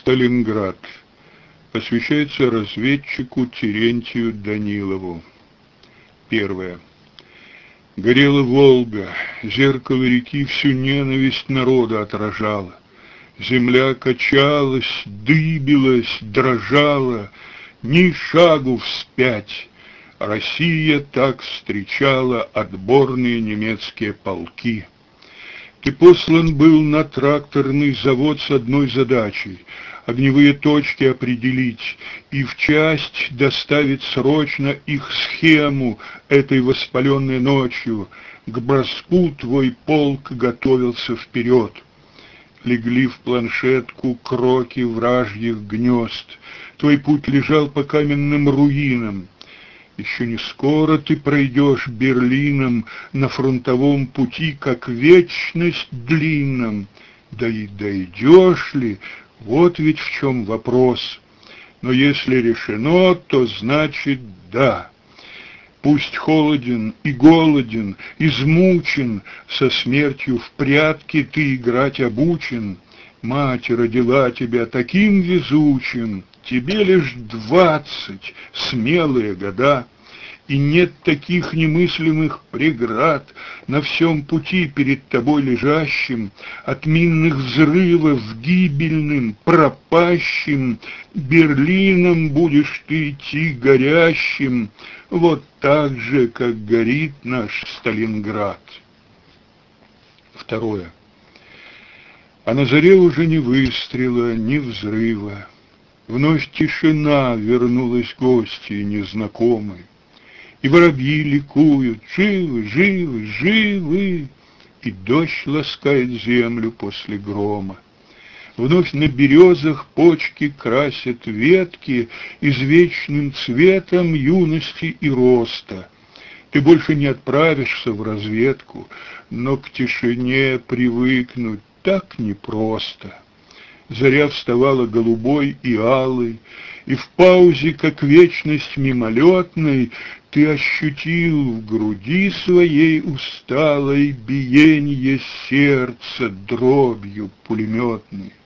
Сталинград. Посвящается разведчику Терентию Данилову. Первое. Горела Волга, зеркало реки всю ненависть народа отражало. Земля качалась, дыбилась, дрожала, ни шагу вспять. Россия так встречала отборные немецкие полки. Ты послан был на тракторный завод с одной задачей — огневые точки определить и в часть доставить срочно их схему этой воспаленной ночью. К броску твой полк готовился вперед. Легли в планшетку кроки вражьих гнезд. Твой путь лежал по каменным руинам. Еще не скоро ты пройдешь Берлином на фронтовом пути, как вечность длинном. Да и дойдешь ли, вот ведь в чем вопрос. Но если решено, то значит да. Пусть холоден и голоден, измучен, со смертью в прятки ты играть обучен. Мать родила тебя таким везучим, тебе лишь 20, смелые года. И нет таких немыслимых преград на всем пути перед тобой лежащим, от минных взрывов гибельным, пропащим. Берлином будешь ты идти горящим, вот так же, как горит наш Сталинград. Второе. А на заре уже ни выстрела, ни взрыва. Вновь тишина, вернулась гости незнакомой. И воробьи ликуют, живы, живы, живы, и дождь ласкает землю после грома. Вновь на березах почки красят ветки извечным цветом юности и роста. Ты больше не отправишься в разведку, но к тишине привыкнуть так непросто. Заря вставала голубой и алой, и в паузе, как вечность мимолетной, ты ощутил в груди своей усталой биенье сердца дробью пулеметной.